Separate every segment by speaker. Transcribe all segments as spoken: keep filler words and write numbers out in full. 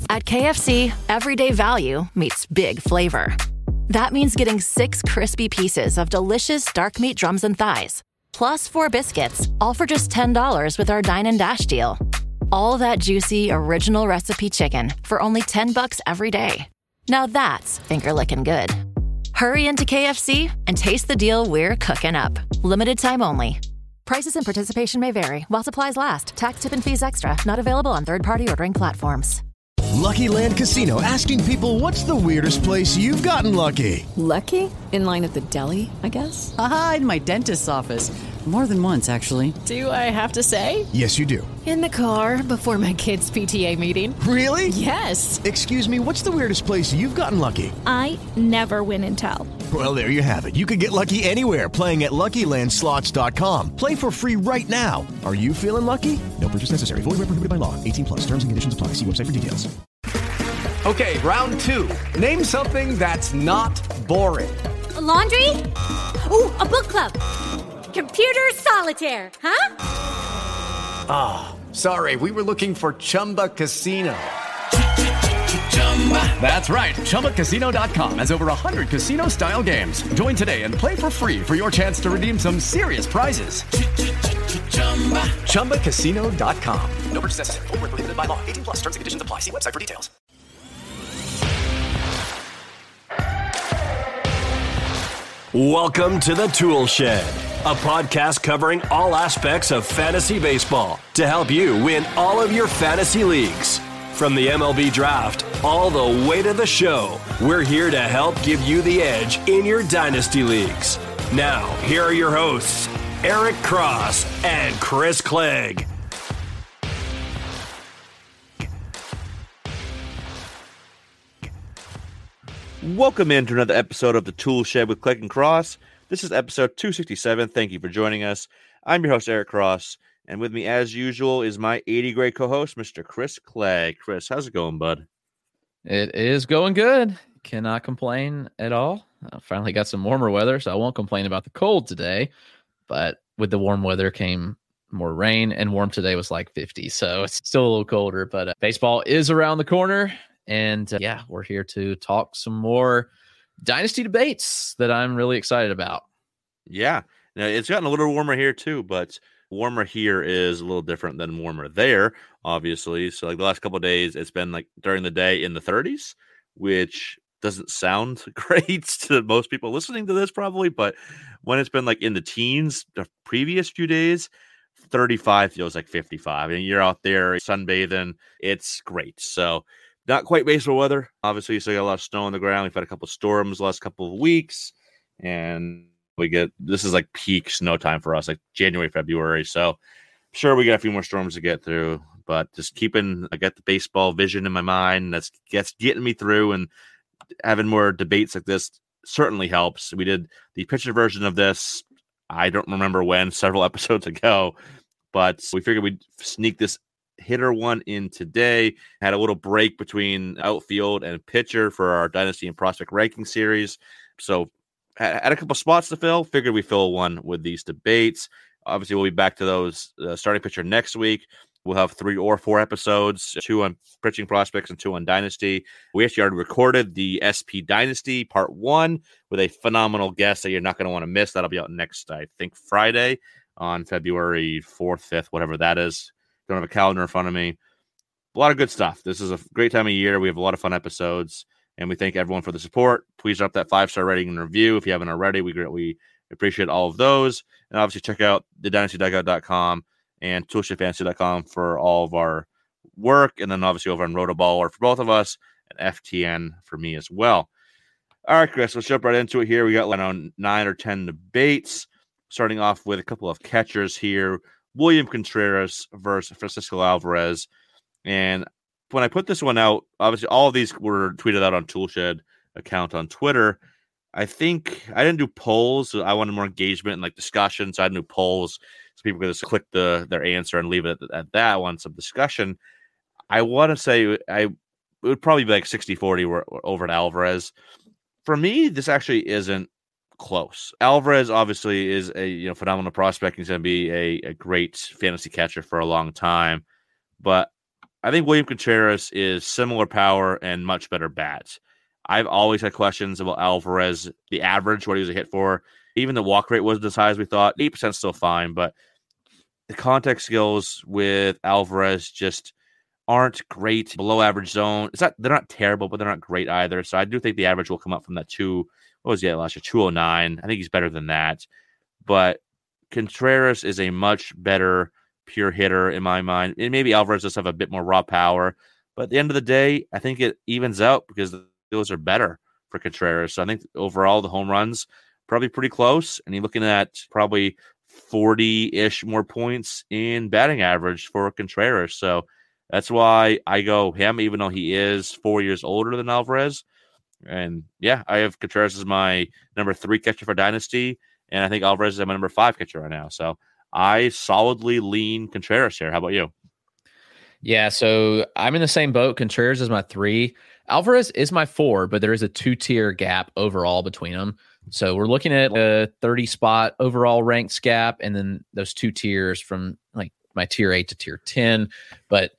Speaker 1: At K F C, everyday value meets big flavor. That means getting six crispy pieces of delicious dark meat drums and thighs, plus four biscuits, all for just ten dollars with our Dine and Dash deal. All that juicy, original recipe chicken for only ten bucks every day. Now that's finger-licking good. Hurry into K F C and taste the deal we're cooking up. Limited time only. Prices and participation may vary while supplies last. Tax, tip, and fees extra. Not available on third-party ordering platforms.
Speaker 2: Lucky Land Casino, asking people, what's the weirdest place you've gotten lucky?
Speaker 3: Lucky? In line at the deli, I guess?
Speaker 4: Aha, in my dentist's office. More than once, actually.
Speaker 3: Do I have to say?
Speaker 2: Yes, you do.
Speaker 3: In the car before my kids' P T A meeting.
Speaker 2: Really?
Speaker 3: Yes.
Speaker 2: Excuse me, what's the weirdest place you've gotten lucky?
Speaker 5: I never win and tell.
Speaker 2: Well, there you have it. You can get lucky anywhere, playing at Lucky Land Slots dot com. Play for free right now. Are you feeling lucky? No purchase necessary. Void where prohibited by law. eighteen plus. Terms and conditions apply. See website for details.
Speaker 6: Okay, round two. Name something that's not boring.
Speaker 7: A laundry? Ooh, a book club. Computer solitaire, huh?
Speaker 6: Ah, oh, sorry. We were looking for Chumba Casino. That's right. Chumba Casino dot com has over one hundred casino-style games. Join today and play for free for your chance to redeem some serious prizes. Chumba Casino dot com. No purchase necessary. Void where prohibited by law. eighteen plus. Terms and conditions apply. See website for details.
Speaker 8: Welcome to the Tool Shed, a podcast covering all aspects of fantasy baseball to help you win all of your fantasy leagues. From the M L B draft all the way to the show, we're here to help give you the edge in your dynasty leagues. Now, here are your hosts, Eric Cross and Chris Clegg.
Speaker 9: Welcome in to another episode of the Tool Shed with Clegg and Cross. This is episode two sixty-seven. Thank you for joining us. I'm your host, Eric Cross, and with me, as usual, is my eighty grade co-host, Mister Chris Clegg. Chris, how's it going, bud?
Speaker 10: It is going good. Cannot complain at all. I finally got some warmer weather, so I won't complain about the cold today. But with the warm weather came more rain, and warm today was like fifty, so it's still a little colder. But uh, baseball is around the corner. And uh, yeah, we're here to talk some more dynasty debates that I'm really excited about.
Speaker 9: Yeah, now, it's gotten a little warmer here too, but warmer here is a little different than warmer there, obviously. So like the last couple of days, it's been like during the day in the thirties, which doesn't sound great to most people listening to this probably, but when it's been like in the teens the previous few days, thirty-five feels like fifty-five, and you're out there sunbathing. It's great. So not quite baseball weather. Obviously, you still got a lot of snow on the ground. We've had a couple of storms the last couple of weeks, and we get this is like peak snow time for us, like January, February. So, sure, we got a few more storms to get through, but just keeping I got the baseball vision in my mind. That's gets getting me through, and having more debates like this certainly helps. We did the pitcher version of this. I don't remember when, several episodes ago, but we figured we'd sneak this hitter one in today. Had a little break between outfield and pitcher for our Dynasty and Prospect Ranking series. So had a couple spots to fill. Figured we fill one with these debates. Obviously, we'll be back to those uh, starting pitcher next week. We'll have three or four episodes, two on pitching prospects and two on Dynasty. We actually already recorded the S P Dynasty part one with a phenomenal guest that you're not going to want to miss. That'll be out next, I think, Friday on February fourth, fifth, whatever that is. Don't have a calendar in front of me. A lot of good stuff. This is a great time of year. We have a lot of fun episodes, and we thank everyone for the support. Please drop that five-star rating and review if you haven't already. We greatly appreciate all of those. And obviously, check out the dynasty dugout dot com and toolshed fantasy dot com for all of our work. And then obviously over on Rotoballer for both of us and F T N for me as well. All right, Chris, let's jump right into it here. We got, I don't know, nine or ten debates, starting off with a couple of catchers here. William Contreras versus Francisco Alvarez. And when I put this one out, obviously all of these were tweeted out on Toolshed account on Twitter. I think I didn't do polls. So I wanted more engagement and like discussion. So I didn't do polls. So people could just click the their answer and leave it at, at that one, some discussion. I want to say I it would probably be like sixty forty over at Alvarez. For me, this actually isn't close. Alvarez obviously is a you know phenomenal prospect. He's going to be a, a great fantasy catcher for a long time. But I think William Contreras is similar power and much better bats. I've always had questions about Alvarez, the average, what he was a hit for. Even the walk rate wasn't as high as we thought. eight percent still fine, but the contact skills with Alvarez just aren't great. Below average zone. It's not they're not terrible, but they're not great either. So I do think the average will come up from that two. What was he at last year? two oh nine. I think he's better than that. But Contreras is a much better pure hitter in my mind. And maybe Alvarez does have a bit more raw power. But at the end of the day, I think it evens out because those are better for Contreras. So I think overall the home runs probably pretty close. And you're looking at probably forty-ish more points in batting average for Contreras. So that's why I go him, even though he is four years older than Alvarez. And yeah, I have Contreras as my number three catcher for Dynasty. And I think Alvarez is my number five catcher right now. So I solidly lean Contreras here. How about you?
Speaker 10: Yeah, so I'm in the same boat. Contreras is my three. Alvarez is my four, but there is a two-tier gap overall between them. So we're looking at a thirty spot overall ranks gap, and then those two tiers from like my tier eight to tier ten. But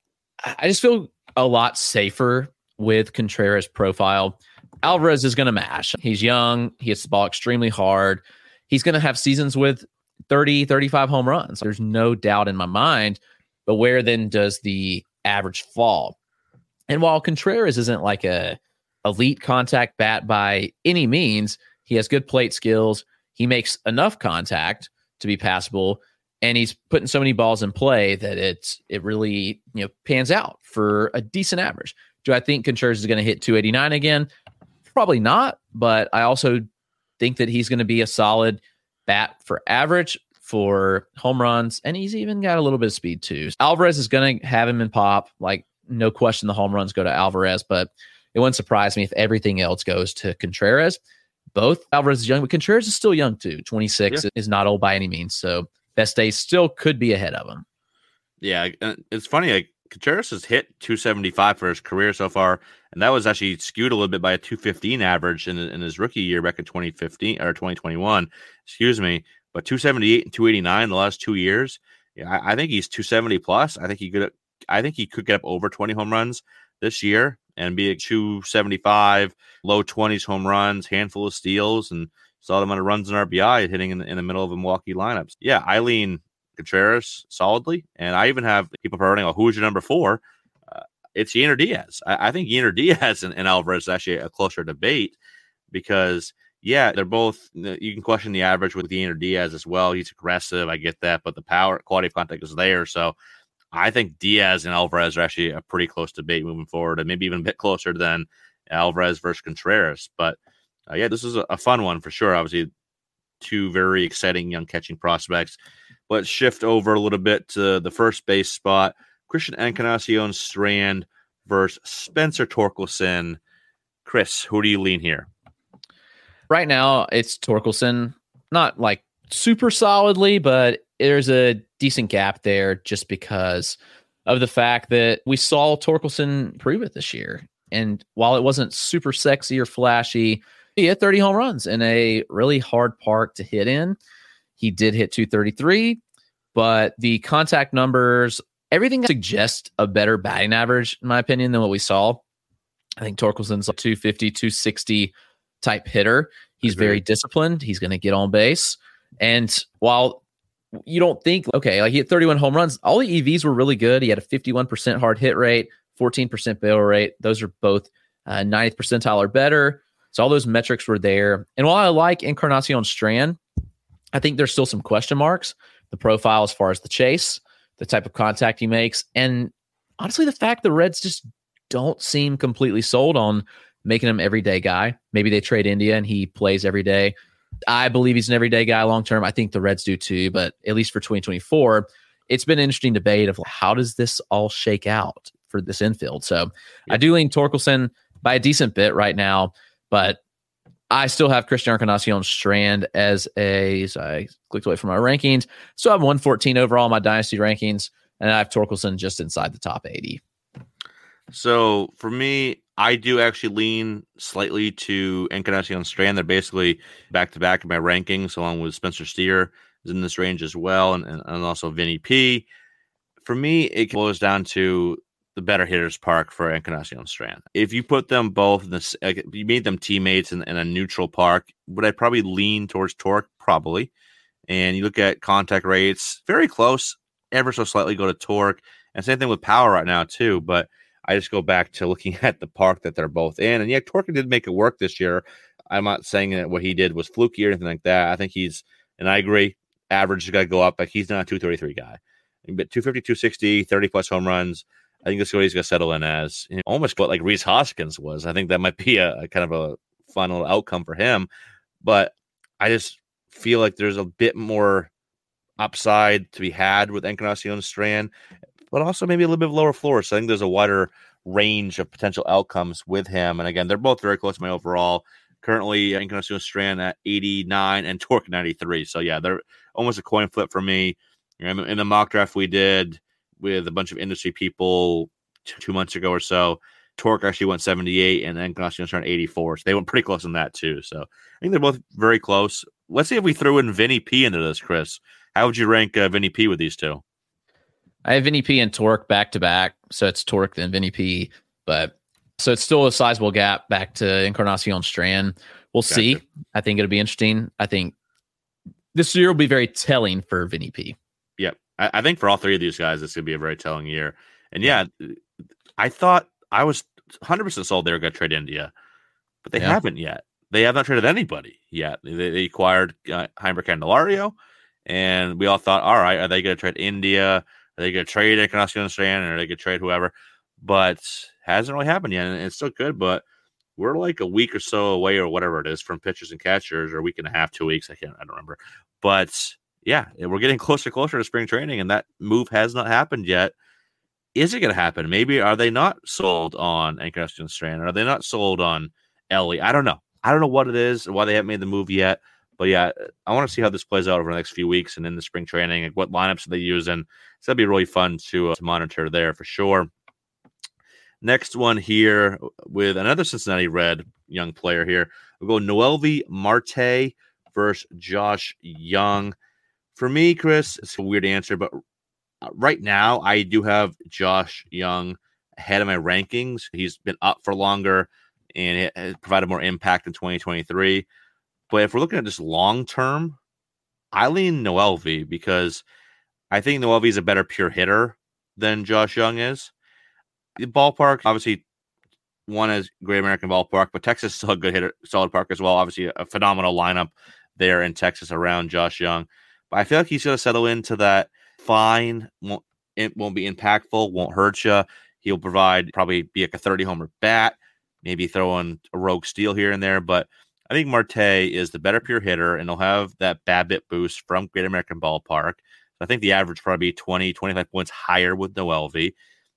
Speaker 10: I just feel a lot safer with Contreras' profile. Alvarez is going to mash. He's young. He hits the ball extremely hard. He's going to have seasons with thirty, thirty-five home runs. There's no doubt in my mind. But where then does the average fall? And while Contreras isn't like a elite contact bat by any means, he has good plate skills. He makes enough contact to be passable, and he's putting so many balls in play that it's it really you know pans out for a decent average. Do I think Contreras is going to hit two eighty-nine again? Probably not, but I also think that he's going to be a solid bat for average, for home runs, and he's even got a little bit of speed too. Alvarez is going to have him in pop, like no question the home runs go to Alvarez, but it wouldn't surprise me if everything else goes to Contreras. Both Alvarez is young, but Contreras is still young too. twenty-six yeah. is not old by any means, so best days still could be ahead of him.
Speaker 9: Yeah, it's funny. Like, Contreras has hit two seventy-five for his career so far, and that was actually skewed a little bit by a two fifteen average in, in his rookie year back in twenty fifteen or twenty twenty-one. Excuse me, but two seventy-eight and two eighty-nine the last two years. Yeah, I, I think he's two seventy plus. I think he could. I think he could get up over twenty home runs this year and be a two seventy-five, low twenties home runs, handful of steals, and solid amount of runs and R B I hitting in the, in the middle of a Milwaukee lineups. Yeah, I lean Contreras solidly, and I even have people promoting, oh, who's your number four? Uh, it's Yainer Diaz. I, I think Yainer Diaz and, and Alvarez is actually a closer debate because, yeah, they're both, you can question the average with Yainer Diaz as well. He's aggressive. I get that, but the power, quality of contact is there. So I think Diaz and Alvarez are actually a pretty close debate moving forward, and maybe even a bit closer than Alvarez versus Contreras. But uh, yeah, this is a, a fun one for sure. Obviously, two very exciting young catching prospects. Let's shift over a little bit to the first base spot. Christian Encarnacion Strand versus Spencer Torkelson. Chris, who do you lean here?
Speaker 10: Right now, it's Torkelson. Not like super solidly, but there's a decent gap there just because of the fact that we saw Torkelson prove it this year. And while it wasn't super sexy or flashy, he hit thirty home runs in a really hard park to hit in. He did hit two thirty-three, but the contact numbers, everything suggests a better batting average, in my opinion, than what we saw. I think Torkelson's a two fifty, two sixty type hitter. He's okay. Very disciplined. He's going to get on base. And while you don't think, okay, like he hit thirty-one home runs, all the E Vs were really good. He had a fifty-one percent hard hit rate, fourteen percent barrel rate. Those are both uh, ninetieth percentile or better. So all those metrics were there. And while I like Encarnacion Strand, I think there's still some question marks. The profile as far as the chase, the type of contact he makes, and honestly, the fact the Reds just don't seem completely sold on making him everyday guy. Maybe they trade India and he plays every day. I believe he's an everyday guy long term. I think the Reds do too, but at least for twenty twenty-four, it's been an interesting debate of how does this all shake out for this infield. So yeah. I do lean Torkelson by a decent bit right now, but I still have Christian Encarnacion Strand as a, so I clicked away from my rankings. So I have one fourteen overall in my dynasty rankings, and I have Torkelson just inside the top eighty.
Speaker 9: So for me, I do actually lean slightly to Encarnacion Strand. They're basically back-to-back in my rankings, along with Spencer Steer is in this range as well, and, and, and also Vinny P. For me, it boils down to the better hitters park for Encarnacion Strand. If you put them both in this, like, you made them teammates in, in a neutral park, would I probably lean towards Torque? Probably. And you look at contact rates, very close, ever so slightly go to Torque. And same thing with power right now too. But I just go back to looking at the park that they're both in. And yeah, Torque did make it work this year. I'm not saying that what he did was fluky or anything like that. I think he's, and I agree, average has got to go up. Like, he's not a two thirty-three guy. But two fifty, two sixty, thirty plus home runs, I think that's what he's going to settle in as. You know, almost what like Rhys Hoskins was. I think that might be a, a kind of a fun little outcome for him. But I just feel like there's a bit more upside to be had with Encarnacion Strand, but also maybe a little bit of lower floor. So I think there's a wider range of potential outcomes with him. And again, they're both very close to my overall. Currently, Encarnacion Strand at eighty-nine and Torque ninety-three. So yeah, they're almost a coin flip for me. In the mock draft we did with a bunch of industry people two, two months ago or so, Torque actually went seventy-eight and Encarnacion Strand eighty-four. So they went pretty close on that too. So I think they're both very close. Let's see if we threw in Vinny P into this, Chris. How would you rank uh, Vinny P with these two?
Speaker 10: I have Vinny P and Torque back to back. So it's Torque then Vinny P. But so it's still a sizable gap back to Encarnacion Strand. We'll gotcha. see. I think it'll be interesting. I think this year will be very telling for Vinny P.
Speaker 9: Yep. I, I think for all three of these guys, it's going to be a very telling year. And yeah, I thought I was one hundred percent sold they were going to trade India, but they yeah. haven't yet. They have not traded anybody yet. They, they acquired uh, Heimer Candelario, and we all thought, all right, are they going to trade India? Are they going to trade Encarnacion Strand, or are they going to trade whoever? But hasn't really happened yet, and it's still good, but we're like a week or so away or whatever it is from pitchers and catchers, or a week and a half, two weeks. I can't, I don't remember. But yeah, we're getting closer, closer to spring training, and that move has not happened yet. Is it going to happen? Maybe are they not sold on Encarnacion Strand? Are they not sold on Ellie? I don't know. I don't know what it is, why they haven't made the move yet. But yeah, I want to see how this plays out over the next few weeks and in the spring training, and what lineups are they using. So that'd be really fun to, uh, to monitor there for sure. Next one here with another Cincinnati Red young player here. We'll go Noelvi Marte versus Josh Young. For me, Chris, it's a weird answer, but right now I do have Josh Young ahead of my rankings. He's been up for longer and it has provided more impact in twenty twenty-three. But if we're looking at just long term, I lean Noelvi because I think Noelvi is a better pure hitter than Josh Young is. The ballpark, obviously, one is Great American Ballpark, but Texas is still a good hitter, solid park as well. Obviously, a phenomenal lineup there in Texas around Josh Young. But I feel like he's going to settle into that fine, won't, it won't be impactful, won't hurt you. He'll provide probably be like a thirty homer bat, maybe throw in a rogue steal here and there. But I think Marte is the better pure hitter, and he'll have that BABIP boost from Great American Ballpark. So I think the average probably be twenty, twenty-five points higher with Noelvi.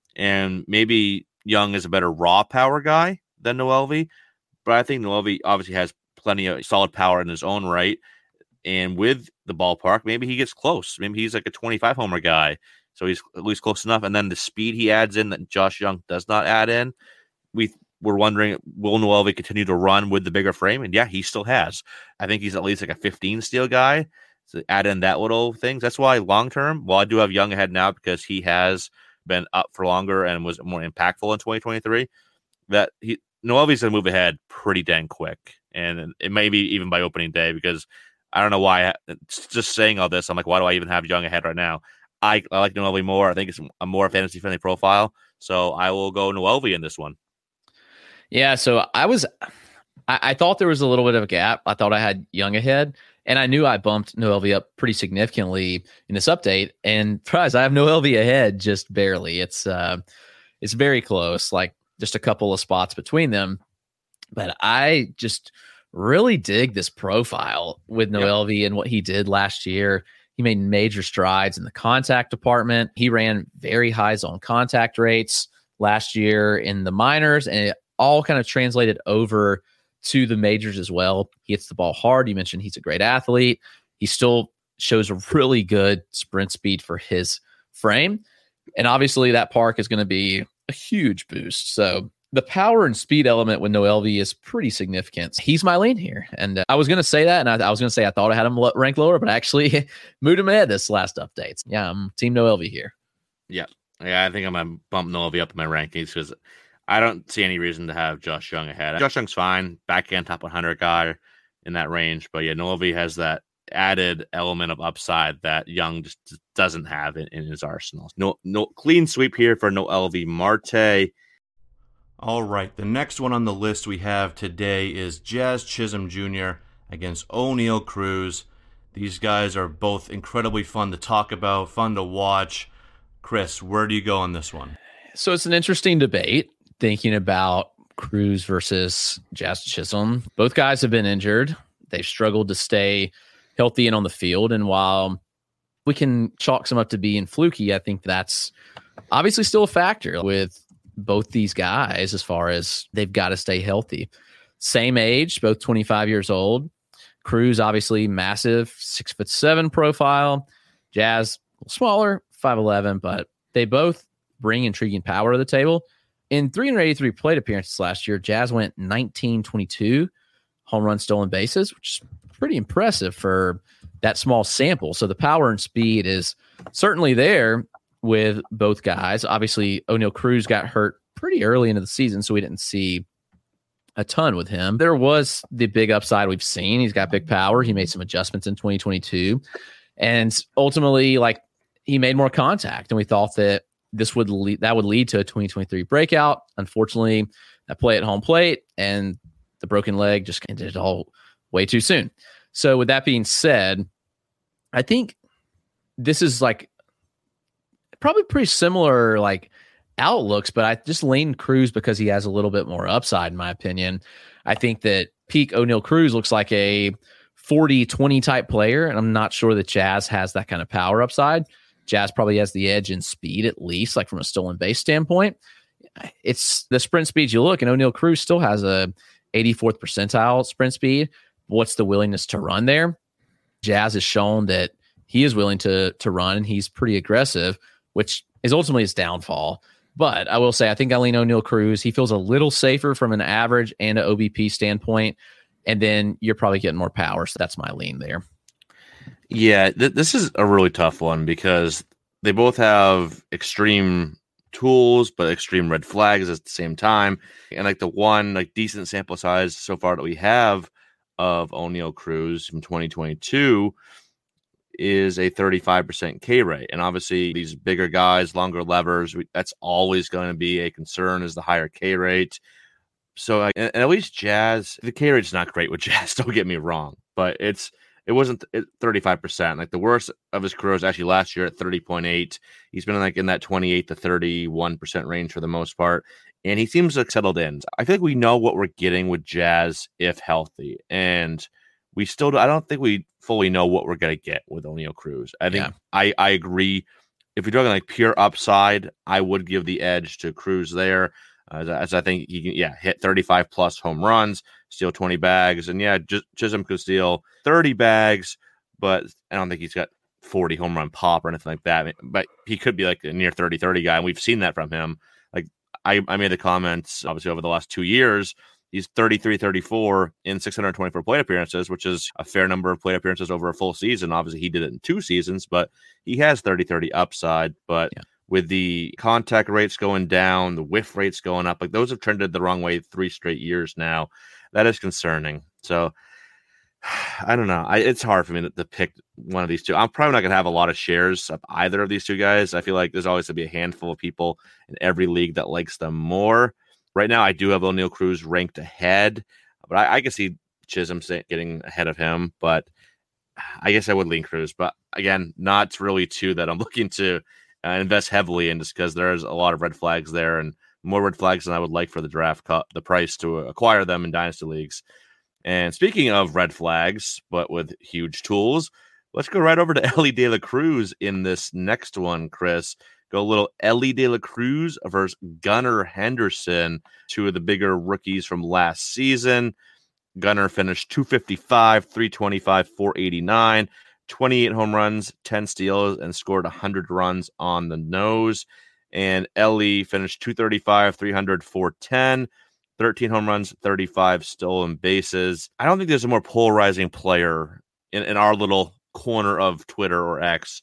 Speaker 9: And maybe Young is a better raw power guy than Noelvi. But I think Noelvi obviously has plenty of solid power in his own right. And with the ballpark, maybe he gets close. Maybe he's like a twenty-five homer guy. So he's at least close enough. And then the speed he adds in that Josh Young does not add in. We were wondering, will Noelvi continue to run with the bigger frame? And yeah, he still has. I think he's at least like a fifteen steal guy. So add in that little things. That's why long term, well, I do have Young ahead now because he has been up for longer and was more impactful in twenty twenty-three. That he Noelvi's going to move ahead pretty dang quick. And it may be even by opening day because I don't know why. I, just saying all this, I'm like, why do I even have Young ahead right now? I, I like Noelvi more. I think it's a more fantasy-friendly profile. So I will go Noelvi in this one.
Speaker 10: Yeah, so I was I, I thought there was a little bit of a gap. I thought I had Young ahead, and I knew I bumped Noelvi up pretty significantly in this update. And surprise, I have Noelvi ahead just barely. It's uh, it's very close, like just a couple of spots between them. But I just really dig this profile with Noelvi yep. and what he did last year. He made major strides in the contact department. He ran very high zone contact rates last year in the minors, and it all kind of translated over to the majors as well. He hits the ball hard. You mentioned he's a great athlete. He still shows a really good sprint speed for his frame. And obviously that park is going to be a huge boost. So the power and speed element with Noelvi is pretty significant. He's my lean here. And uh, I was going to say that, and I, I was going to say I thought I had him lo- ranked lower, but I actually moved him ahead this last update. Yeah, I'm Team Noelvi here.
Speaker 9: Yeah. Yeah, I think I'm going to bump Noelvi up in my rankings because I don't see any reason to have Josh Young ahead. Josh Young's fine, backhand top one hundred guy in that range, but yeah, Noelvi has that added element of upside that Young just doesn't have in, in his arsenal. No, no clean sweep here for Noelvi Marte.
Speaker 11: All right, the next one on the list we have today is Jazz Chisholm Junior against Oneil Cruz. These guys are both incredibly fun to talk about, fun to watch. Chris, where do you go on this one?
Speaker 10: So it's an interesting debate, thinking about Cruz versus Jazz Chisholm. Both guys have been injured. They've struggled to stay healthy and on the field. And while we can chalk some up to being fluky, I think that's obviously still a factor with both these guys as far as they've got to stay healthy. Same age, both twenty-five years old. Cruz, obviously massive, six foot seven profile. Jazz, a little smaller, five eleven, but they both bring intriguing power to the table. In three hundred eighty-three plate appearances last year, Jazz went nineteen twenty-two home run stolen bases, which is pretty impressive for that small sample. So the power and speed is certainly there with both guys. Obviously, Oneil Cruz got hurt pretty early into the season, so we didn't see a ton with him. There was the big upside we've seen. He's got big power. He made some adjustments in twenty twenty-two. And ultimately, like, he made more contact, and we thought that this would lead, that would lead to a twenty twenty-three breakout. Unfortunately, that play at home plate and the broken leg just ended it all way too soon. So with that being said, I think this is like probably pretty similar like outlooks, but I just lean Cruz because he has a little bit more upside, in my opinion. I think that peak Oneil Cruz looks like a forty twenty type player, and I'm not sure that Jazz has that kind of power upside. Jazz probably has the edge in speed, at least, like from a stolen base standpoint. It's the sprint speed you look, and Oneil Cruz still has a eighty-fourth percentile sprint speed. What's the willingness to run there? Jazz has shown that he is willing to to run, and he's pretty aggressive, which is ultimately his downfall. But I will say, I think I lean Oneil Cruz. He feels a little safer from an average and an O B P standpoint, and then you're probably getting more power. So that's my lean there.
Speaker 9: Yeah, th- this is a really tough one because they both have extreme tools, but extreme red flags at the same time. And like the one like decent sample size so far that we have of Oneil Cruz from twenty twenty-two is a thirty-five percent K rate. And obviously these bigger guys, longer levers, we, that's always going to be a concern, is the higher K rate. So like, and, and at least Jazz, the K rate's not great with Jazz, don't get me wrong, but it's it wasn't thirty-five percent. Like the worst of his career was actually last year at thirty point eight. He's been like in that twenty-eight to thirty-one percent range for the most part. And he seems like settled in. I feel like we know what we're getting with Jazz if healthy. And we still, do, I don't think we fully know what we're going to get with Oneil Cruz. I think yeah. I, I agree. If you're talking like pure upside, I would give the edge to Cruz there. Uh, as I think he can, yeah, hit thirty-five plus home runs, steal twenty bags. And yeah, Ch- Chisholm could steal thirty bags, but I don't think he's got forty home run pop or anything like that. But he could be like a near thirty thirty guy. And we've seen that from him. Like I, I made the comments, obviously, over the last two years. He's thirty-three thirty-four in six hundred twenty-four plate appearances, which is a fair number of plate appearances over a full season. Obviously, he did it in two seasons, but he has thirty thirty upside. But yeah. with the contact rates going down, the whiff rates going up, like those have trended the wrong way three straight years now. That is concerning. So I don't know. I, it's hard for me to, to pick one of these two. I'm probably not going to have a lot of shares of either of these two guys. I feel like there's always going to be a handful of people in every league that likes them more. Right now, I do have Oneil Cruz ranked ahead, but I, I can see Chisholm getting ahead of him. But I guess I would lean Cruz. But again, not really two that I'm looking to uh, invest heavily in, just because there's a lot of red flags there, and more red flags than I would like for the draft cut, the price to acquire them in dynasty leagues. And speaking of red flags, but with huge tools, let's go right over to Elly De La Cruz in this next one, Chris. Go a little Elly De La Cruz versus Gunnar Henderson, two of the bigger rookies from last season. Gunnar finished two fifty-five, three twenty-five, four eighty-nine, twenty-eight home runs, ten steals, and scored one hundred runs on the nose. And Elly finished two thirty-five, three hundred, four ten, thirteen home runs, thirty-five stolen bases. I don't think there's a more polarizing player in, in our little corner of Twitter or X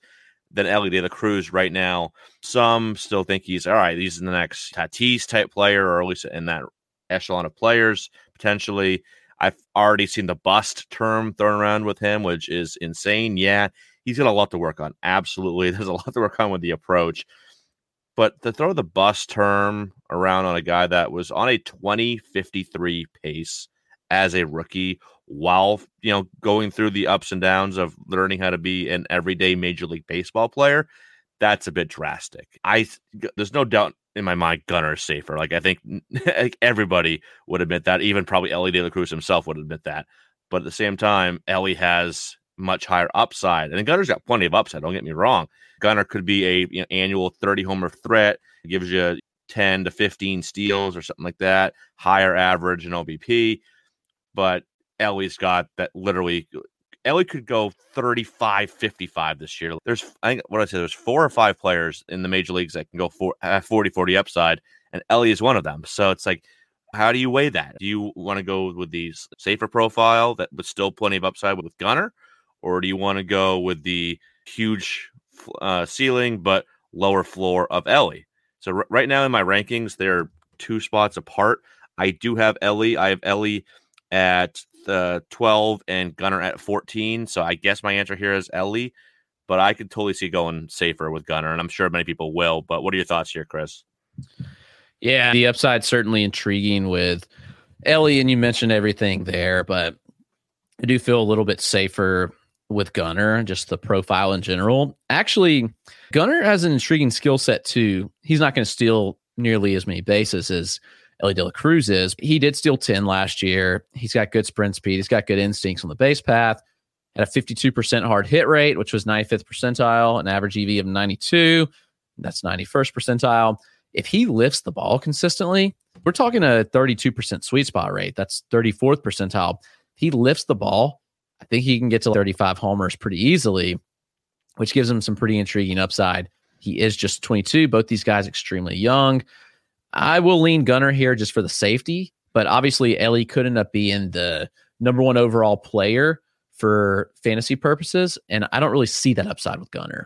Speaker 9: than Elly De La Cruz right now. Some still think he's, all right, he's the next Tatis type player, or at least in that echelon of players, potentially. I've already seen the bust term thrown around with him, which is insane. Yeah, he's got a lot to work on. Absolutely. There's a lot to work on with the approach. But to throw the bust term around on a guy that was on a twenty fifty-three pace as a rookie, while, you know, going through the ups and downs of learning how to be an everyday Major League Baseball player, that's a bit drastic. I there's no doubt in my mind Gunnar is safer. Like, I think like everybody would admit that. Even probably Elly De La Cruz himself would admit that. But at the same time, Elly has much higher upside, and Gunnar's got plenty of upside. Don't get me wrong. Gunnar could be a you know, annual thirty homer threat. It gives you ten to fifteen steals or something like that. Higher average in O B P. But Elly's got that literally. Elly could go thirty-five fifty-five this year. There's, I think, what I said, there's four or five players in the major leagues that can go for, have forty forty upside, and Elly is one of them. So it's like, how do you weigh that? Do you want to go with the safer profile that with still plenty of upside with Gunnar, or do you want to go with the huge uh, ceiling but lower floor of Elly? So r- right now in my rankings, they're two spots apart. I do have Elly. I have Elly at the twelve and Gunnar at fourteen. So I guess my answer here is Elly, but I could totally see going safer with Gunnar, and I'm sure many people will. But what are your thoughts here, Chris?
Speaker 10: Yeah, the upside certainly intriguing with Elly, and you mentioned everything there, but I do feel a little bit safer with Gunnar, just the profile in general. Actually, Gunnar has an intriguing skill set too. He's not going to steal nearly as many bases as Elly De La Cruz is. He did steal ten last year. He's got good sprint speed. He's got good instincts on the base path. Had a fifty-two percent hard hit rate, which was ninety-fifth percentile, an average E V of ninety-two. That's ninety-first percentile. If he lifts the ball consistently, we're talking a thirty-two percent sweet spot rate. That's thirty-fourth percentile. If he lifts the ball, I think he can get to thirty-five homers pretty easily, which gives him some pretty intriguing upside. He is just twenty-two. Both these guys extremely young. I will lean Gunnar here just for the safety, but obviously Elly could end up being the number one overall player for fantasy purposes, and I don't really see that upside with Gunnar.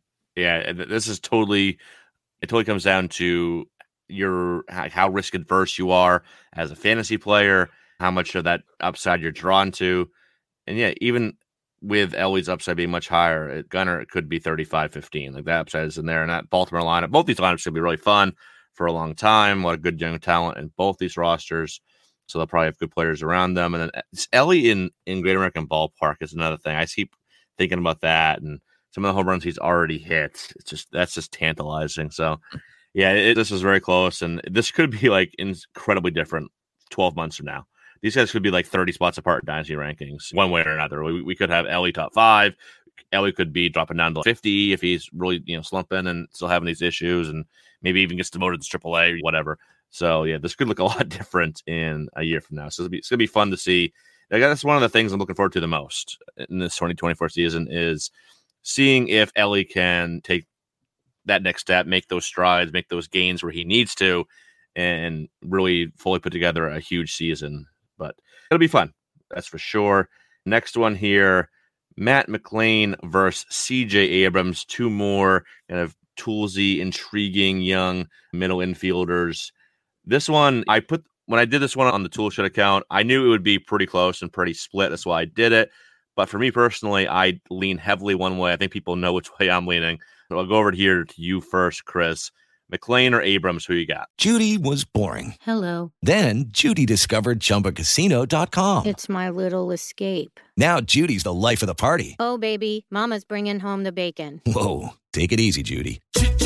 Speaker 9: Yeah, this is totally, it totally comes down to your how risk adverse you are as a fantasy player, how much of that upside you're drawn to. And yeah, even with Elly's upside being much higher, at Gunnar, it could be thirty-five fifteen. Like, that upside is in there. And that Baltimore lineup, both these lineups could be really fun for a long time. A lot of good young talent in both these rosters. So they'll probably have good players around them. And then Elly in, in Great American Ballpark is another thing. I keep thinking about that. And some of the home runs he's already hit. It's just, that's just tantalizing. So yeah, it, this is very close. And this could be like incredibly different twelve months from now. These guys could be like thirty spots apart in dynasty rankings, one way or another. We, we could have Elly top five. Elly could be dropping down to fifty if he's really, you know, slumping and still having these issues, and maybe even gets demoted to triple A, whatever. So yeah, this could look a lot different in a year from now. So it'll be, it's gonna be fun to see. I guess that's one of the things I'm looking forward to the most in this twenty twenty-four season is seeing if Elly can take that next step, make those strides, make those gains where he needs to, and really fully put together a huge season. But it'll be fun, that's for sure. Next one here, Matt McLain versus C J Abrams, two more kind of toolsy, intriguing young middle infielders. This one, I put when I did this one on the Toolshed account, I knew it would be pretty close and pretty split. That's why I did it. But for me personally, I lean heavily one way. I think people know which way I'm leaning. So I'll go over here to you first, Chris. McLain or Abrams, who you got?
Speaker 2: Judy was boring.
Speaker 7: Hello.
Speaker 2: Then Judy discovered Chumba Casino dot com.
Speaker 7: It's my little escape.
Speaker 2: Now Judy's the life of the party.
Speaker 7: Oh, baby, mama's bringing home the bacon.
Speaker 2: Whoa, take it easy, Judy.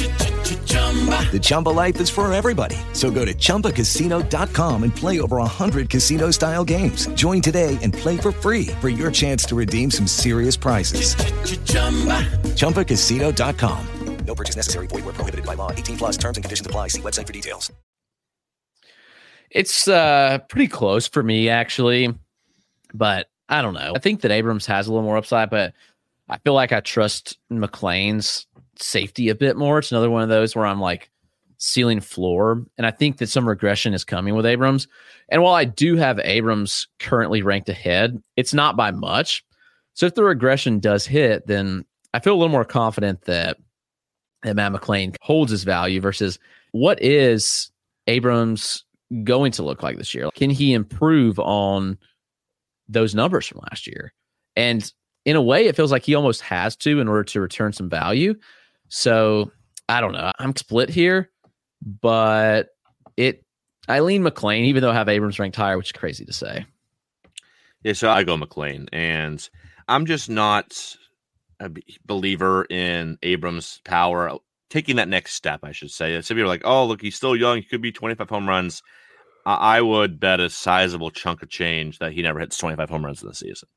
Speaker 2: The Chumba life is for everybody. So go to Chumba Casino dot com and play over one hundred casino-style games. Join today and play for free for your chance to redeem some serious prizes. Chumba Casino dot com. No purchase necessary. Void where prohibited by law. eighteen plus terms and conditions apply. See website for details.
Speaker 10: It's uh, pretty close for me, actually. But I don't know. I think that Abrams has a little more upside, but I feel like I trust McLain's safety a bit more. It's another one of those where I'm like ceiling floor. And I think that some regression is coming with Abrams. And while I do have Abrams currently ranked ahead, it's not by much. So if the regression does hit, then I feel a little more confident that, that Matt McLain holds his value versus what is Abrams going to look like this year? Can he improve on those numbers from last year? And in a way, it feels like he almost has to in order to return some value. So I don't know. I'm split here, but it I lean McLain, even though I have Abrams ranked higher, which is crazy to say.
Speaker 9: Yeah, so I go McLain, and I'm just not a believer in Abrams' power taking that next step, I should say. Some people are like, oh, look, he's still young. He could be twenty-five home runs. I would bet a sizable chunk of change that he never hits twenty-five home runs in the season.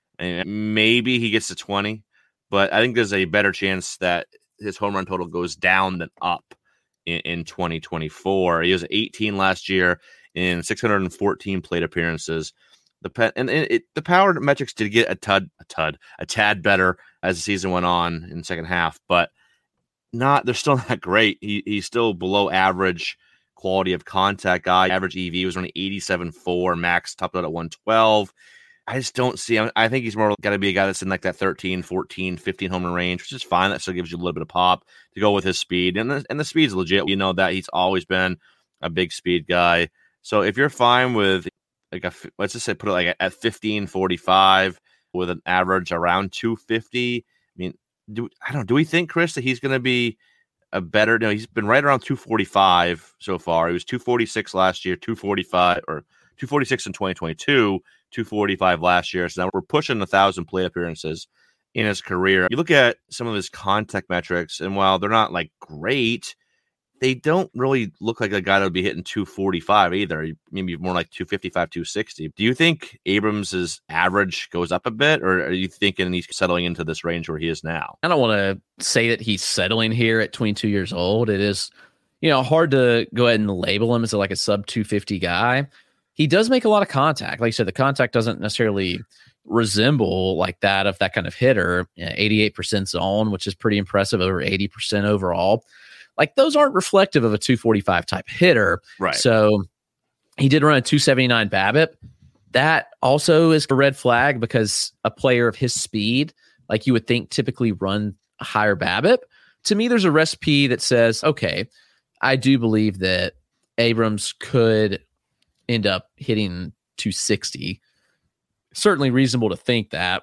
Speaker 9: And maybe he gets to twenty, but I think there's a better chance that his home run total goes down than up in, in twenty twenty-four. He was eighteen last year in six hundred fourteen plate appearances. The pe- and, and it, the power metrics did get a tad, a tad, a tad better as the season went on in the second half, but not. They're still not great. He, he's still below average quality of contact guy. Average E V was only eighty-seven point four. Max topped out at one twelve. I just don't see him. I think he's more got to be a guy that's in like that thirteen, fourteen, fifteen home run range, which is fine. That still gives you a little bit of pop to go with his speed. And the, and the speed's legit. You know that he's always been a big speed guy. So if you're fine with like a, let's just say put it like at fifteen forty-five with an average around two fifty. I mean, do I don't do we think, Chris, that he's going to be a better, no, he's been right around two forty-five so far. He was two forty-six last year, two forty-five or two forty-six in twenty twenty-two, two forty-five last year. So now we're pushing a thousand plate appearances in his career. You look at some of his contact metrics, and while they're not like great, they don't really look like a guy that would be hitting two forty-five either. Maybe more like two fifty-five, two sixty. Do you think Abrams' average goes up a bit, or are you thinking he's settling into this range where he is now?
Speaker 10: I don't want to say that he's settling here at twenty-two years old. It is, you know, hard to go ahead and label him as a, like a sub two fifty guy. He does make a lot of contact. Like I said, the contact doesn't necessarily resemble like that of that kind of hitter. You know, eighty-eight percent zone, which is pretty impressive, over eighty percent overall. Like those aren't reflective of a two forty-five type hitter.
Speaker 9: Right.
Speaker 10: So he did run a two seventy-nine BABIP. That also is a red flag because a player of his speed, like you would think typically run a higher BABIP. To me, there's a recipe that says, okay, I do believe that Abrams could end up hitting two sixty. Certainly reasonable to think that.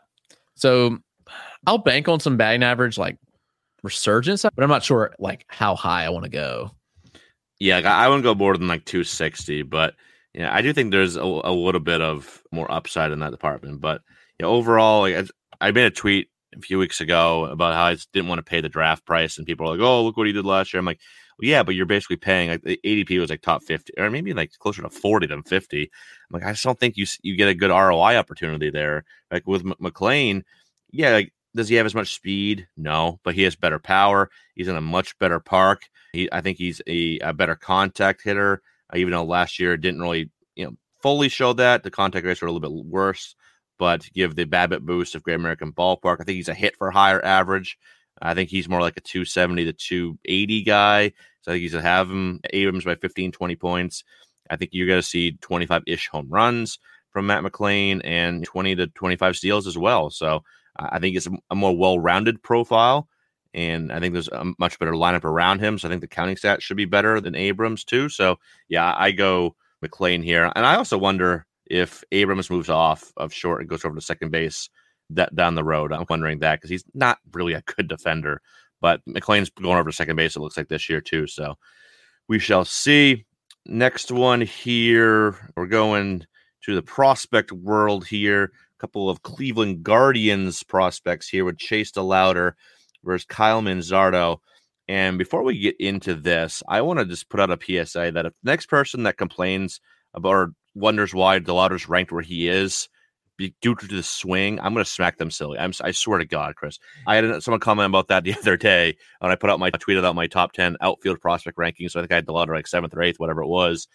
Speaker 10: So I'll bank on some batting average, like resurgence, but I'm not sure like how high I want to go.
Speaker 9: Yeah, I wouldn't go more than like two sixty, but yeah, I do think there's a, a little bit of more upside in that department. But you know, overall, like I, I made a tweet a few weeks ago about how I just didn't want to pay the draft price, and people are like, "Oh, look what he did last year." I'm like, well, yeah, but you're basically paying like the A D P was like top fifty, or maybe like closer to forty than fifty. I'm like, I just don't think you you get a good R O I opportunity there. Like with M- McLain, yeah, like. Does he have as much speed? No, but he has better power. He's in a much better park. He, I think he's a, a better contact hitter, uh, even though last year it didn't really, you know, fully show that. The contact rates were a little bit worse, but to give the BABIP boost of Great American Ballpark, I think he's a hit for higher average. I think he's more like a two seventy to two eighty guy. So I think he's going to have him, Abrams by fifteen, twenty points. I think you're going to see twenty-five-ish home runs from Matt McLain and twenty to twenty-five steals as well. So I think it's a more well-rounded profile, and I think there's a much better lineup around him. So I think the counting stats should be better than Abrams too. So yeah, I go McLain here. And I also wonder if Abrams moves off of short and goes over to second base that down the road. I'm wondering that because he's not really a good defender, but McLain's going over to second base, it looks like this year too. So we shall see. Next one here, we're going to the prospect world here. Couple of Cleveland Guardians prospects here with Chase DeLauter versus Kyle Manzardo. And before we get into this, I want to just put out a P S A that if the next person that complains about or wonders why DeLauter's ranked where he is due to the swing, I'm going to smack them silly. I'm, I swear to God, Chris. I had someone comment about that the other day when I put out my I tweeted out my top ten outfield prospect rankings. So I think I had DeLauter like seventh or eighth, whatever it was.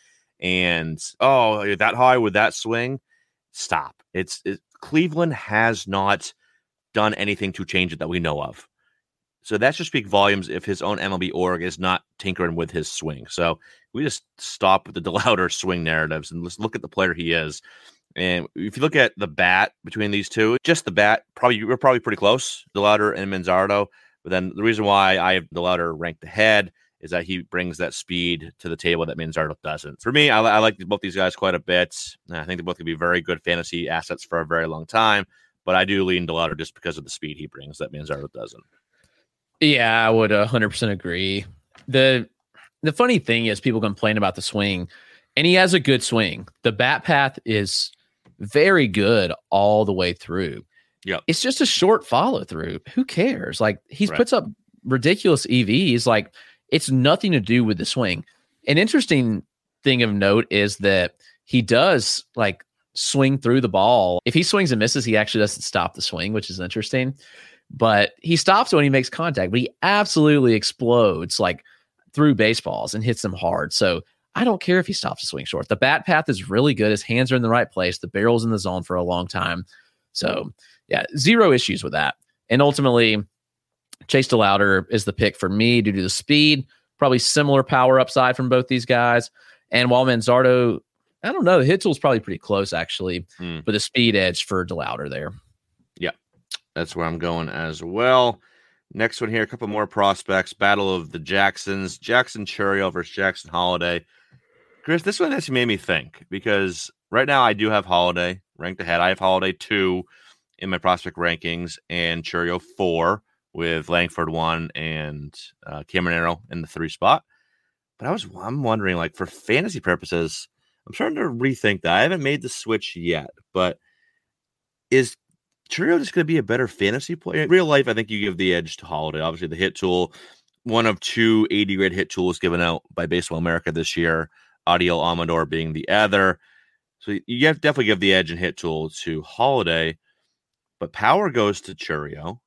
Speaker 9: And oh, that high with that swing? Stop. It's it, Cleveland has not done anything to change it that we know of. So that should speak volumes if his own M L B org is not tinkering with his swing. So we just stop with the DeLauter swing narratives and let's look at the player he is. And if you look at the bat between these two, just the bat, probably we're probably pretty close, DeLauder and Manzardo. But then the reason why I have DeLauder ranked ahead is that he brings that speed to the table that Manzardo doesn't. For me, I, I like both these guys quite a bit. I think they both could be very good fantasy assets for a very long time. But I do lean DeLauder just because of the speed he brings that Manzardo doesn't.
Speaker 10: Yeah, I would one hundred percent agree. The The funny thing is people complain about the swing, and he has a good swing. The bat path is very good all the way through.
Speaker 9: Yeah,
Speaker 10: it's just a short follow through. Who cares? Like he
Speaker 9: right.
Speaker 10: puts up ridiculous E Vs. Like it's nothing to do with the swing. An interesting thing of note is that he does like swing through the ball. If he swings and misses, he actually doesn't stop the swing, which is interesting. But he stops when he makes contact. But he absolutely explodes like through baseballs and hits them hard. So I don't care if he stops the swing short. The bat path is really good. His hands are in the right place. The barrel's in the zone for a long time. So, yeah, zero issues with that. And ultimately, Chase DeLauder is the pick for me due to the speed, probably similar power upside from both these guys. And while Manzardo, I don't know, the hit tool is probably pretty close, actually,
Speaker 9: mm.
Speaker 10: but the speed edge for DeLauder there.
Speaker 9: Yeah, that's where I'm going as well. Next one here, a couple more prospects. Battle of the Jacksons. Jackson Chourio versus Jackson Holliday. Chris, this one actually made me think because right now I do have Holliday ranked ahead. I have Holliday two in my prospect rankings and Chourio four with Langford one and uh, Caminero in the three spot. But I was I'm wondering, like, for fantasy purposes, I'm starting to rethink that. I haven't made the switch yet, but is Chourio just going to be a better fantasy player? In real life, I think you give the edge to Holliday. Obviously, the hit tool, one of two eighty-grade hit tools given out by Baseball America this year, Adiel Amador being the other. So you have definitely give the edge and hit tool to Holliday, but power goes to Chourio.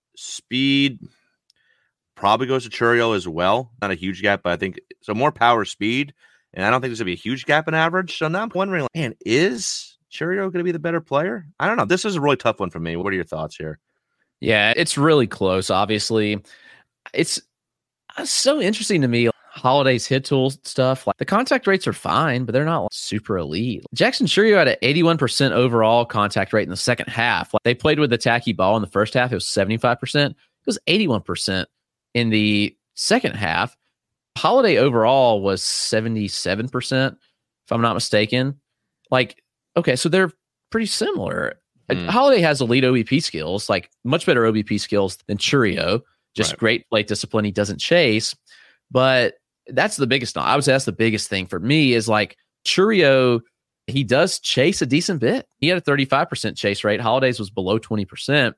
Speaker 9: Speed probably goes to Chourio as well. Not a huge gap, but I think so more power, speed, and I don't think there's going to be a huge gap in average. So now I'm wondering, man, is Chourio going to be the better player? I don't know. This is a really tough one for me. What are your thoughts here?
Speaker 10: Yeah, it's really close, obviously. It's, it's so interesting to me. Holliday's hit tool stuff, like the contact rates are fine, but they're not like super elite. Jackson Chourio had an eighty-one percent overall contact rate in the second half. Like they played with the tacky ball in the first half. It was seventy-five percent. It was eighty-one percent in the second half. Holliday overall was seventy-seven percent, if I'm not mistaken. Like, okay, so they're pretty similar. Mm. Holliday has elite O B P skills, like much better O B P skills than Chourio. Just right. Great plate discipline. He doesn't chase, but that's the biggest. I would say that's the biggest thing for me is like Chourio. He does chase a decent bit. He had a thirty-five percent chase rate. Holliday's was below twenty percent.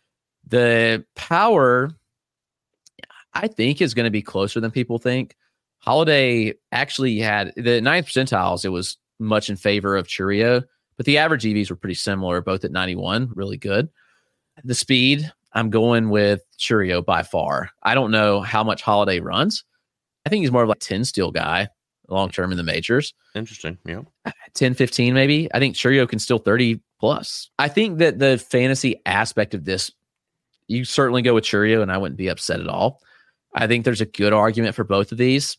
Speaker 10: The power, I think, is going to be closer than people think. Holliday actually had the ninth percentiles. It was much in favor of Chourio, but the average E Vs were pretty similar, both at ninety-one, really good. The speed, I'm going with Chourio by far. I don't know how much Holliday runs. I think he's more of like ten steal guy long-term in the majors.
Speaker 9: Interesting. Yeah.
Speaker 10: ten, fifteen maybe. I think Chourio can still thirty plus. I think that the fantasy aspect of this, you certainly go with Chourio and I wouldn't be upset at all. I think there's a good argument for both of these.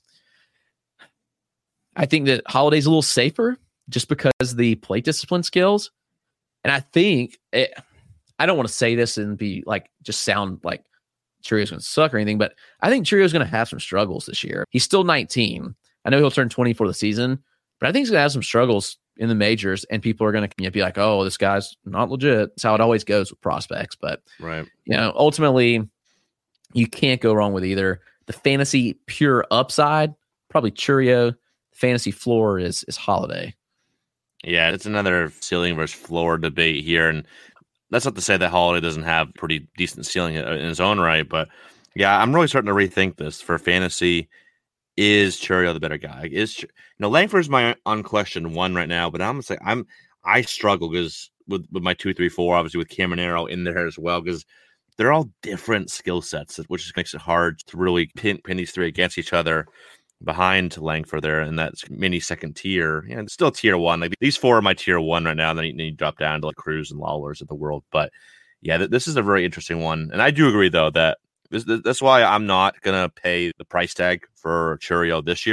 Speaker 10: I think that Holliday's a little safer just because the plate discipline skills. And I think it, I don't want to say this and be like, just sound like Chourio's going to suck or anything, but I think Chourio's going to have some struggles this year. He's still nineteen. I know he'll turn twenty for the season, but I think he's going to have some struggles in the majors, and people are going to you know, be like, oh, this guy's not legit. That's how it always goes with prospects. But,
Speaker 9: right.
Speaker 10: you know, ultimately, you can't go wrong with either. The fantasy pure upside, probably Chourio. Fantasy floor is is Holliday.
Speaker 9: Yeah, it's another ceiling versus floor debate here, and that's not to say that Holliday doesn't have pretty decent ceiling in his own right, but yeah, I'm really starting to rethink this for fantasy. Is Chourio the better guy? Is you know Langford's my unquestioned one right now, but I'm say I'm I struggle because with with my two, three, four, obviously with Caminero in there as well, because they're all different skill sets, which just makes it hard to really pin pin these three against each other behind Langford there, and that's mini second tier. Yeah, it's still tier one. Like these four are my tier one right now. And then you, then you drop down to like Cruz and Lawlers of the world. But yeah, th- this is a very interesting one. And I do agree though that this, th- that's why I'm not gonna pay the price tag for Chourio this year.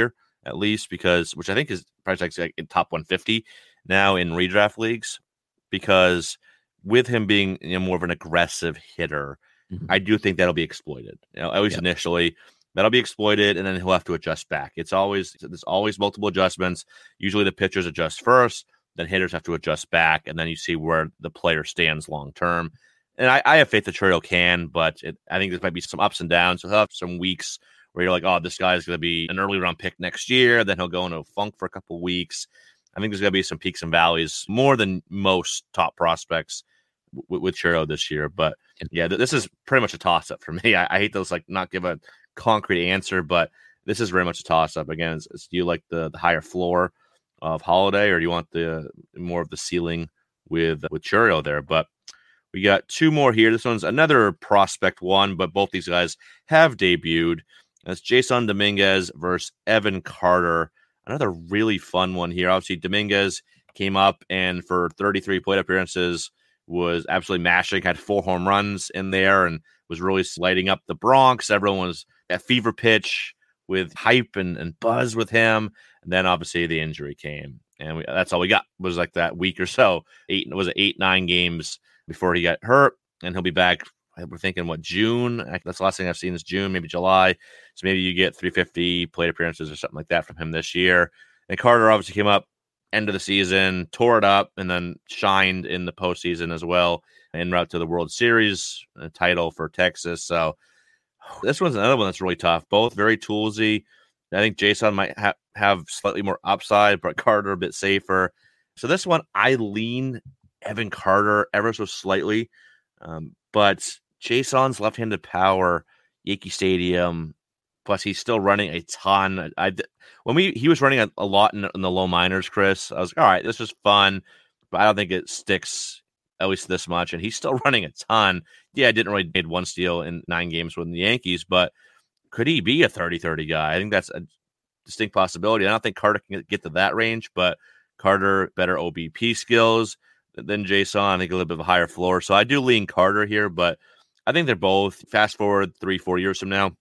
Speaker 9: at least, because which I think is price tag's like in top one fifty now in redraft leagues, because with him being, you know, more of an aggressive hitter, mm-hmm. I do think that'll be exploited. You know, at least yep. initially, that'll be exploited, and then he'll have to adjust back. It's always there's always multiple adjustments. Usually, the pitchers adjust first, then hitters have to adjust back, and then you see where the player stands long term. And I, I have faith that Chourio can, but it, I think there might be some ups and downs. So he'll have some weeks where you're like, oh, this guy's going to be an early round pick next year. Then he'll go into a funk for a couple weeks. I think there's going to be some peaks and valleys more than most top prospects w- with Chourio this year. But yeah, th- this is pretty much a toss up for me. I, I hate those, like, not give a concrete answer, but this is very much a toss up. Again, it's, it's, do you like the, the higher floor of Holiday, or do you want the more of the ceiling with with Chourio there? But we got two more here. This one's another prospect one, but both these guys have debuted. That's Jason Dominguez versus Evan Carter. Another really fun one here. Obviously, Dominguez came up and for thirty-three plate appearances was absolutely mashing, had four home runs in there and was really lighting up the Bronx. Everyone was at fever pitch with hype and, and buzz with him. And then obviously the injury came. And we, that's all we got was like that week or so. Eight was it eight, nine games before he got hurt. And he'll be back. We're thinking, what, June? That's the last thing I've seen is June, maybe July. So maybe you get three fifty plate appearances or something like that from him this year. And Carter obviously came up end of the season, tore it up, and then shined in the postseason as well, en route to the World Series title for Texas. So this one's another one that's really tough. Both very toolsy. I think Jason might ha- have slightly more upside, but Carter a bit safer. So this one, I lean Evan Carter ever so slightly. Um, but Jason's left-handed power, Yankee Stadium, plus he's still running a ton. I, when we he was running a, a lot in, in the low minors, Chris, I was like, all right, this is fun, but I don't think it sticks at least this much. And he's still running a ton. Yeah, I didn't really need one steal in nine games with the Yankees, but could he be a thirty thirty guy? I think that's a distinct possibility. I don't think Carter can get to that range, but Carter, better O B P skills than Jason. I think a little bit of a higher floor. So I do lean Carter here, but I think they're both, fast forward three, four years from now,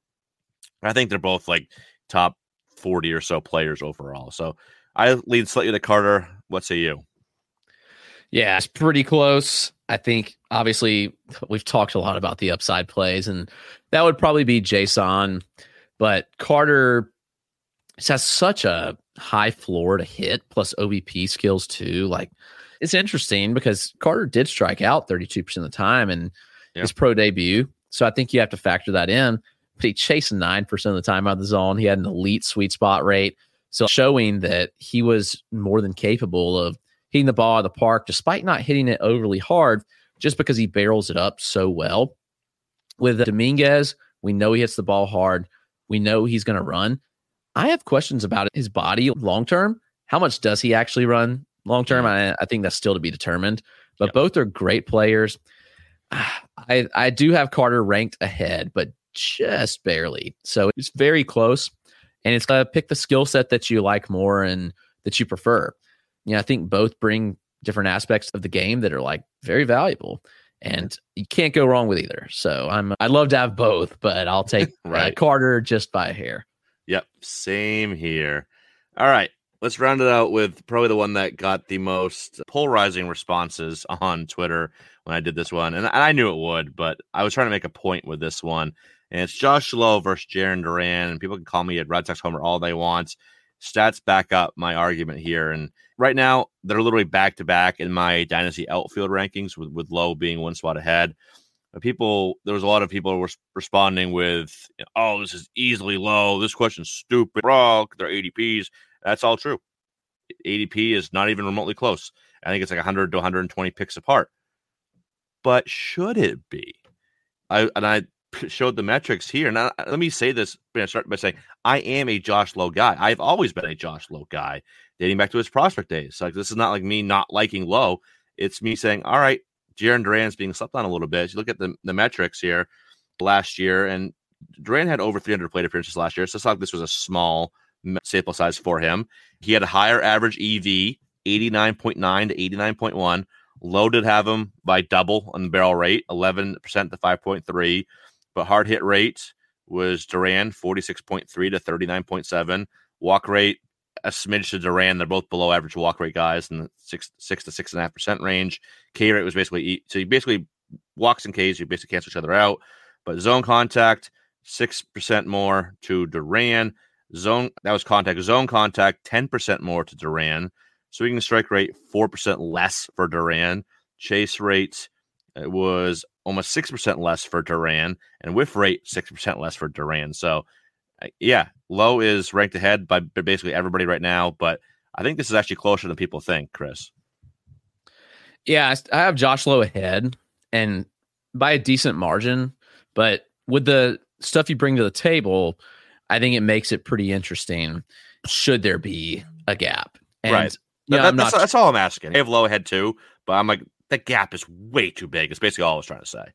Speaker 9: I think they're both like top forty or so players overall. So I lean slightly to Carter. What say you?
Speaker 10: Yeah, it's pretty close. I think obviously we've talked a lot about the upside plays, and that would probably be Jason, but Carter just has such a high floor to hit, plus O B P skills too. Like, it's interesting because Carter did strike out thirty-two percent of the time in yeah. his pro debut. So I think you have to factor that in. But he chased nine percent of the time out of the zone. He had an elite sweet spot rate. So showing that he was more than capable of hitting the ball out of the park, despite not hitting it overly hard, just because he barrels it up so well. With Dominguez, we know he hits the ball hard. We know he's going to run. I have questions about his body long-term. How much does he actually run long-term? I, I think that's still to be determined. But yep. both are great players. I, I do have Carter ranked ahead, but just barely. So it's very close. And it's uh, pick the skill set that you like more and that you prefer. You know, I think both bring different aspects of the game that are like very valuable, and you can't go wrong with either. So I'm, I'd love to have both, but I'll take right. uh, Carter just by a hair.
Speaker 9: Yep. Same here. All right. Let's round it out with probably the one that got the most polarizing responses on Twitter when I did this one. And I knew it would, but I was trying to make a point with this one. And it's Josh Lowe versus Jarren Duran. And people can call me a Red Sox homer all they want. Stats back up my argument here. And right now, they're literally back-to-back in my Dynasty outfield rankings, with, with Lowe being one spot ahead. But people, there was a lot of people who were responding with, oh, this is easily Lowe. This question's stupid. Wrong. They're A D Ps. That's all true. A D P is not even remotely close. I think it's like one hundred to one hundred twenty picks apart. But should it be? I And I showed the metrics here. Now, let me say this. I start by saying I am a Josh Lowe guy. I've always been a Josh Lowe guy, dating back to his prospect days. So like, this is not like me not liking Lowe. It's me saying, all right, Jarren Duran's being slept on a little bit. You look at the, the metrics here last year, and Duran had over three hundred plate appearances last year. So it's not like this was a small sample size for him. He had a higher average E V, eighty-nine point nine to eighty-nine point one. Lowe did have him by double on the barrel rate, eleven percent to five point three. But hard hit rate was Duran, forty-six point three to thirty-nine point seven. Walk rate, a smidge to Duran. They're both below average walk rate guys in the six, six to six and a half percent range. K rate was basically, so you basically walks and Ks, you basically cancel each other out. But zone contact, six percent more to Duran. Zone, that was contact. Zone contact, ten percent more to Duran. Swinging strike rate, four percent less for Duran. Chase rate, it was almost six percent less for Duran. And whiff rate, six percent less for Duran. So, yeah, Lowe is ranked ahead by basically everybody right now, but I think this is actually closer than people think, Chris.
Speaker 10: Yeah, I have Josh Lowe ahead, and by a decent margin, but with the stuff you bring to the table, I think it makes it pretty interesting should there be a gap. And,
Speaker 9: right.
Speaker 10: You know,
Speaker 9: that,
Speaker 10: I'm
Speaker 9: that's,
Speaker 10: not,
Speaker 9: that's all I'm asking. I have Lowe ahead too, but I'm like, that gap is way too big. It's basically all I was trying to say.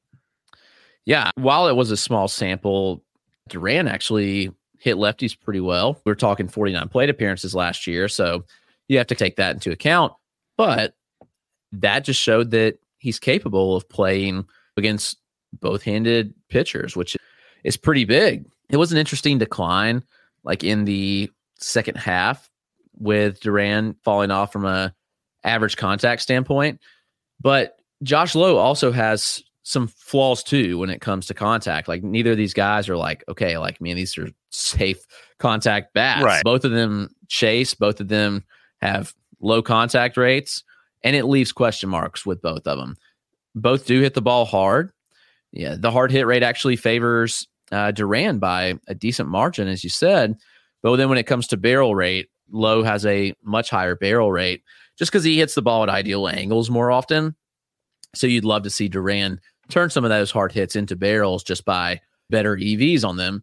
Speaker 10: Yeah, while it was a small sample, Duran actually hit lefties pretty well. We were talking forty-nine plate appearances last year, so you have to take that into account. But that just showed that he's capable of playing against both-handed pitchers, which is pretty big. It was an interesting decline, like in the second half, with Duran falling off from a average contact standpoint. But Josh Lowe also has some flaws too when it comes to contact. Like neither of these guys are like, okay, like, man, these are safe contact bats.
Speaker 9: Right.
Speaker 10: Both of them chase, both of them have low contact rates, and it leaves question marks with both of them. Both do hit the ball hard. Yeah, the hard hit rate actually favors uh, Duran by a decent margin, as you said. But then when it comes to barrel rate, Lowe has a much higher barrel rate just because he hits the ball at ideal angles more often. So you'd love to see Duran turn some of those hard hits into barrels just by better E Vs on them.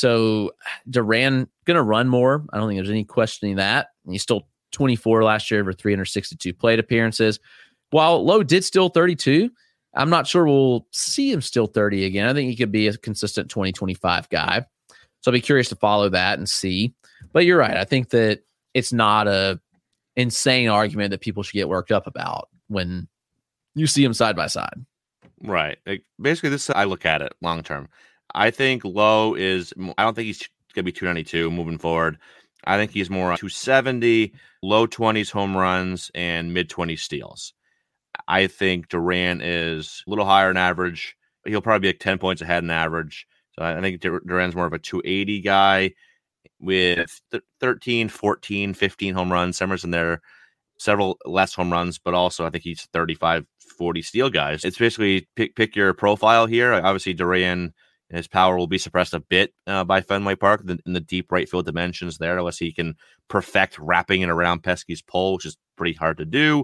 Speaker 10: So Duran going to run more. I don't think there's any questioning that. And he's still twenty-four last year over three hundred sixty-two plate appearances. While Lowe did still thirty-two, I'm not sure we'll see him still thirty again. I think he could be a consistent twenty twenty-five guy. So I'll be curious to follow that and see. But you're right. I think that it's not a insane argument that people should get worked up about when you see them side by side.
Speaker 9: Right. Like basically, this I look at it long term. I think Lowe is. I don't think he's going to be two ninety-two moving forward. I think he's more two seventy, low twenties home runs, and mid twenties steals. I think Duran is a little higher in average. He'll probably be like ten points ahead in average. So I think Duran's more of a two eighty guy with thirteen, fourteen, fifteen home runs. Summer's in there, several less home runs, but also I think he's thirty-five, forty steal guys. It's basically pick pick your profile here. Obviously, Duran, his power will be suppressed a bit uh, by Fenway Park in the, in the deep right field dimensions there, unless he can perfect wrapping it around Pesky's pole, which is pretty hard to do.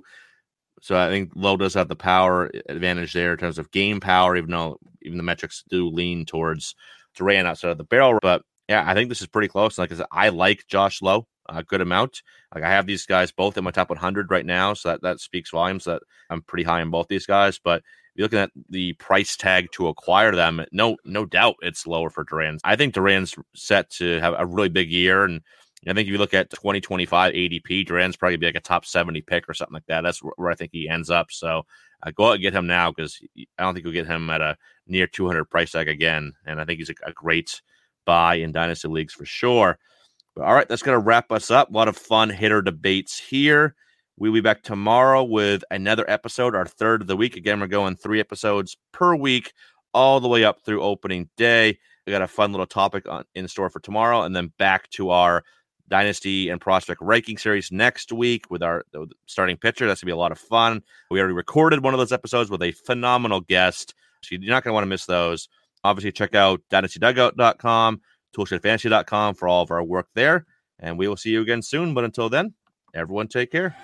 Speaker 9: So I think Lowe does have the power advantage there in terms of game power, even though even the metrics do lean towards Duran outside of the barrel. But yeah, I think this is pretty close. Like I said, I like Josh Lowe a good amount. Like I have these guys both in my top one hundred right now, so that, that speaks volumes that I'm pretty high on both these guys. But if you're looking at the price tag to acquire them, no no doubt it's lower for Duran. I think Duran's set to have a really big year, and I think if you look at twenty twenty-five A D P, Duran's probably be like a top seventy pick or something like that. That's where I think he ends up. So uh, go out and get him now because I don't think you'll get him at a near two hundred price tag again. And I think he's a, a great buy in dynasty leagues for sure. But, all right, that's going to wrap us up. A lot of fun hitter debates here. We'll be back tomorrow with another episode, our third of the week. Again, we're going three episodes per week all the way up through opening day. We got a fun little topic on, in store for tomorrow, and then back to our Dynasty and Prospect Ranking Series next week with our the starting pitcher. That's going to be a lot of fun. We already recorded one of those episodes with a phenomenal guest, so you're not going to want to miss those. Obviously, check out dynasty dugout dot com, toolshed fantasy dot com for all of our work there, and we will see you again soon. But until then, everyone take care.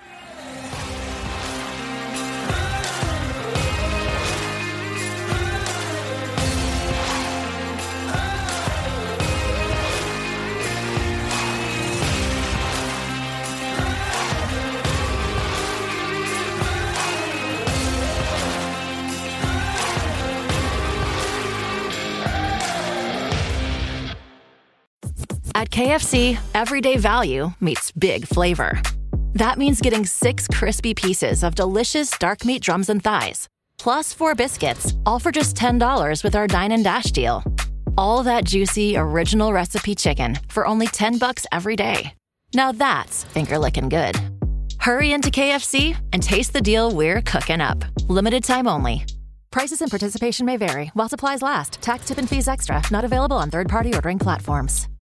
Speaker 1: At K F C, everyday value meets big flavor. That means getting six crispy pieces of delicious dark meat drums and thighs, plus four biscuits, all for just ten dollars with our Dine and Dash deal. all that juicy original recipe chicken for only ten bucks every day. Now that's finger-licking good. Hurry into K F C and taste the deal we're cooking up. Limited time only. Prices and participation may vary while supplies last. Tax, tip, and fees extra. Not available on third-party ordering platforms.